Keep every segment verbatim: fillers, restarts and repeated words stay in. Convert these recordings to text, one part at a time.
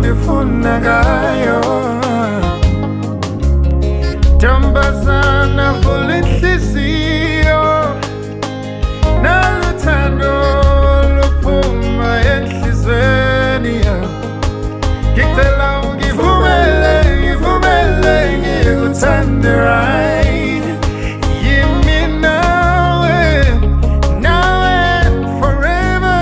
ndifuna ngayo. Ntombazana vula inhliziyo, naluthando luphuma enhlizweni yakho. Ngicela ungivumele, ngivumele ngikuthande right. Yimi nawe, now and forever,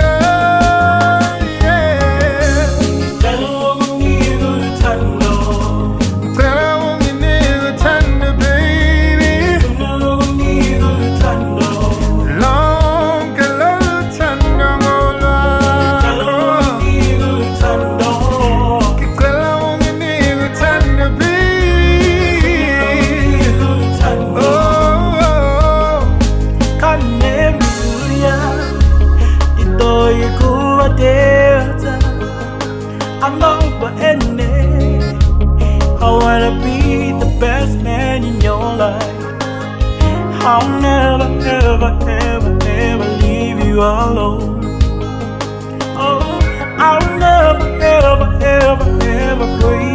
yeah. Ngicela unginike uthando, Ngicela unginike uthando, baby. ngifuna ukunike uthando. Lonke lolu thando ngolwakho. Ngicela unginike uthando, Ngicela unginike uthando, baby. unginike uthando. Oh, oh. Hallelujah, ito'y kuwateta. I'm over ending. I wanna be the best man in your life. I'll never, ever, ever, ever leave you alone. Oh, I'll never, ever, ever, ever break